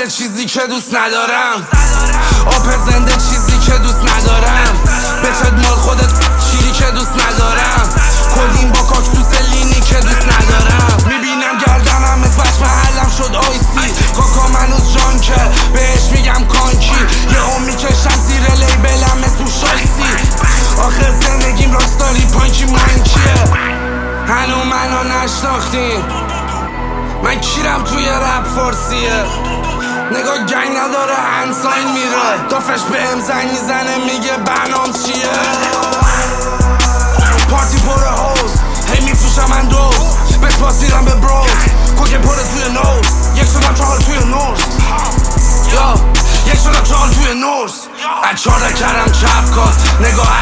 زنده چیزی که دوست ندارم، آب زنده چیزی که دوست ندارم، به خدمال خودت چیزی که دوست ندارم، کدیم با کاکتوس لینی که دوست ندارم. میبینم گردنم از بچ محلم شد آیسی، کاکام هنوز جان که بهش میگم کانکی، یه میکشم زیر لیبلم اسمو شایسی. آخر زندگیم راستاری پانکی منکیه، هنو منو نشناختین، من کیرم توی رپ فارسیه، نگاه گنگ نداره هنساین میره، دافش بهم زنگ میزنه میگه برنام چیه. پارتی پر هوز هی میفروشم من دوز، بهش پاسیرم به بروز، کوکه پره توی نوز، یک شدم چهار توی نورس، یک شدم چهار توی نورس. از چاره کردم چپ کاست، نگاه